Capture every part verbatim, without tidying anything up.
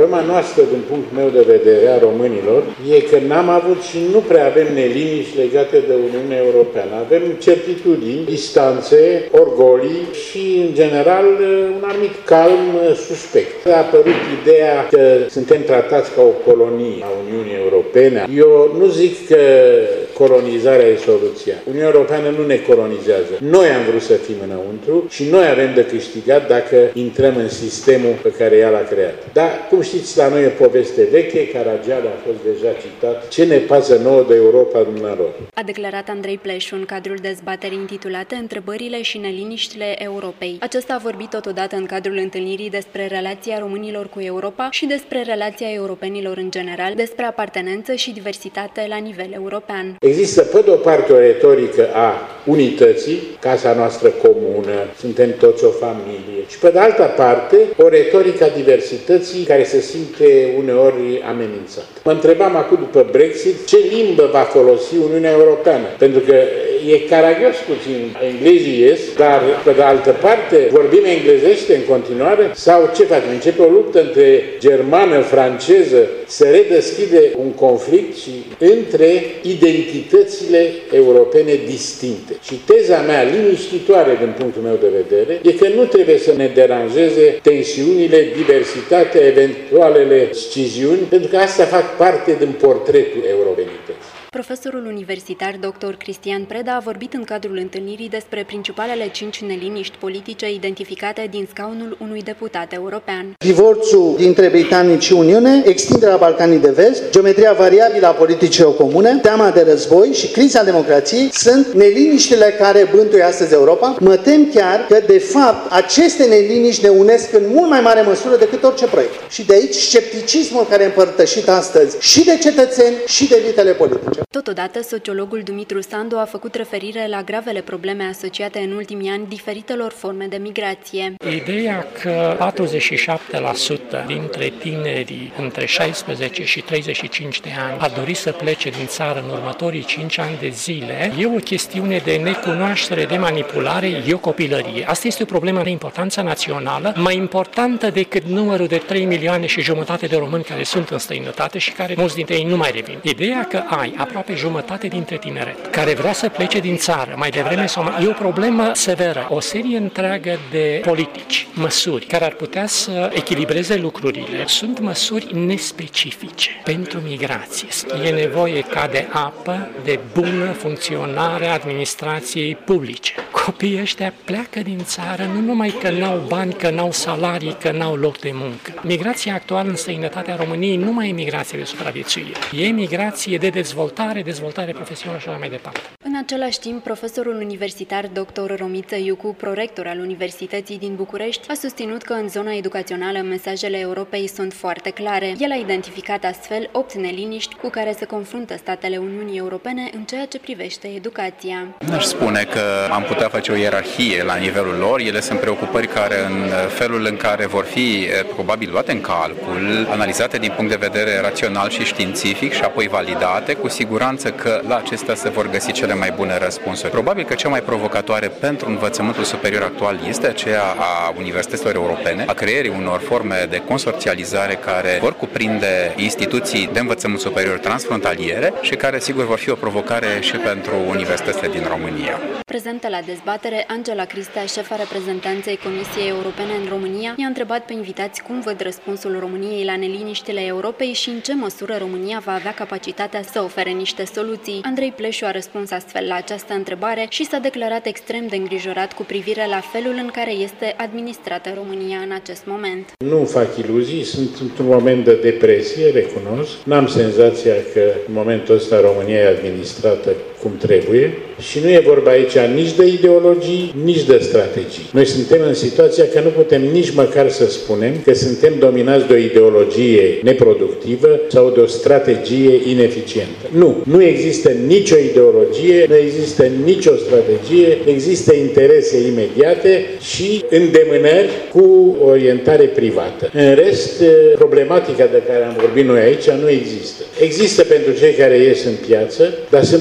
Problema noastră, din punctul meu de vedere, a românilor, e că n-am avut și nu prea avem neliniști legate de Uniunea Europeană. Avem certitudini, distanțe, orgolii și, în general, un anumit calm suspect. A apărut ideea că suntem tratați ca o colonie a Uniunii Europene. Eu nu zic că colonizarea e soluția. Uniunea Europeană nu ne colonizează. Noi am vrut să fim înăuntru și noi avem de câștigat dacă intrăm în sistemul pe care ea l-a creat. Dar, cum știți, la noi e poveste veche, Caragiale a fost deja citat. Ce ne pasă nouă de Europa dumnealor? A declarat Andrei Pleșu în cadrul dezbaterii intitulate Întrebările și neliniștile Europei. Acesta a vorbit totodată în cadrul întâlnirii despre relația românilor cu Europa și despre relația europenilor în general, despre apartenență și diversitate la nivel european. Există, pe de o parte, o retorică a unității, casa noastră comună, suntem toți o familie, și pe de altă parte, o retorică a diversității care se simte uneori amenințată. Mă întrebam acum după Brexit ce limbă va folosi Uniunea Europeană, pentru că e caragios puțin, englezii ies, dar pe de altă parte vorbim englezește în continuare sau ce facem? Începe o luptă între germană, franceză, se redeschide un conflict și între identitățile europene distincte. Și teza mea liniștitoare din punctul meu de vedere e că nu trebuie să ne deranjeze tensiunile, diversitatea, eventualele sciziuni, pentru că astea fac parte din portretul europenității. Profesorul universitar doctor Cristian Preda a vorbit în cadrul întâlnirii despre principalele cinci neliniști politice identificate din scaunul unui deputat european. Divorțul dintre britanici și Uniune, extinderea Balcanii de Vest, geometria variabilă a politicilor comune, teama de război și criza democrației sunt neliniștile care bântuie astăzi Europa. Mă tem chiar că, de fapt, aceste neliniști ne unesc în mult mai mare măsură decât orice proiect. Și de aici scepticismul care e împărtășit astăzi și de cetățeni și de elitele politice. Totodată, sociologul Dumitru Sandu a făcut referire la gravele probleme asociate în ultimii ani diferitelor forme de migrație. Ideea că patruzeci și șapte la sută dintre tinerii între șaisprezece și treizeci și cinci de ani ar dori să plece din țară în următorii cinci ani de zile e o chestiune de necunoaștere, de manipulare, e o copilărie. Asta este o problemă de importanță națională, mai importantă decât numărul de trei milioane și jumătate de români care sunt în străinătate și care mulți dintre ei nu mai revin. Ideea că ai aproape jumătate dintre tineret care vrea să plece din țară mai devreme sau mai... e o problemă severă. O serie întreagă de politici, măsuri care ar putea să echilibreze lucrurile sunt măsuri nespecifice pentru migrație. E nevoie ca de apă, de bună funcționare a administrației publice. Copiii ăștia pleacă din țară nu numai că n-au bani, că n-au salarii, că n-au loc de muncă. Migrația actuală în străinătatea României nu mai e migrație de supraviețuire. E migrație de dezvoltare, dezvoltare profesională și așa mai departe. În același timp, profesorul universitar doctor Romiță Iucu, prorector al Universității din București, a susținut că în zona educațională mesajele Europei sunt foarte clare. El a identificat astfel opt neliniști cu care se confruntă statele Uniunii Europene în ceea ce privește educația. Aș spune că am putea face o ierarhie la nivelul lor. Ele sunt preocupări care în felul în care vor fi probabil luate în calcul, analizate din punct de vedere rațional și științific și apoi validate, cu siguranță că la acestea se vor găsi cele mai bune răspunsuri. Probabil că cea mai provocatoare pentru învățământul superior actual este aceea a universităților europene, a creierii unor forme de consorțializare care vor cuprinde instituții de învățământ superior transfrontaliere și care sigur vor fi o provocare și pentru universitățile din România. Prezentă la dezbatere, Angela Cristea, șefa reprezentanței Comisiei Europene în România, i-a întrebat pe invitați cum văd răspunsul României la neliniștile Europei și în ce măsură România va avea capacitatea să ofere niște soluții. Andrei Pleșu a răspuns astfel la această întrebare și s-a declarat extrem de îngrijorat cu privire la felul în care este administrată România în acest moment. Nu fac iluzii, sunt într-un moment de depresie, recunosc. N-am senzația că în momentul ăsta România e administrată cum trebuie și nu e vorba aici nici de ideologii, nici de strategii. Noi suntem în situația că nu putem nici măcar să spunem că suntem dominați de o ideologie neproductivă sau de o strategie ineficientă. Nu, nu există nicio ideologie, nu există nicio strategie, există interese imediate și îndemânări cu orientare privată. În rest, problematica de care am vorbit noi aici nu există. Există pentru cei care ies în piață, dar sunt puțini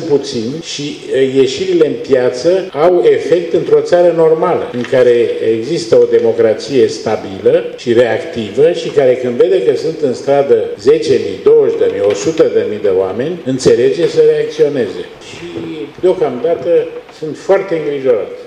puțini și ieșirile în piață au efect într-o țară normală, în care există o democrație stabilă și reactivă și care când vede că sunt în stradă zece mii, douăzeci de mii, o sută de mii de oameni, înțelege să reacționeze. Și deocamdată sunt foarte îngrijorat.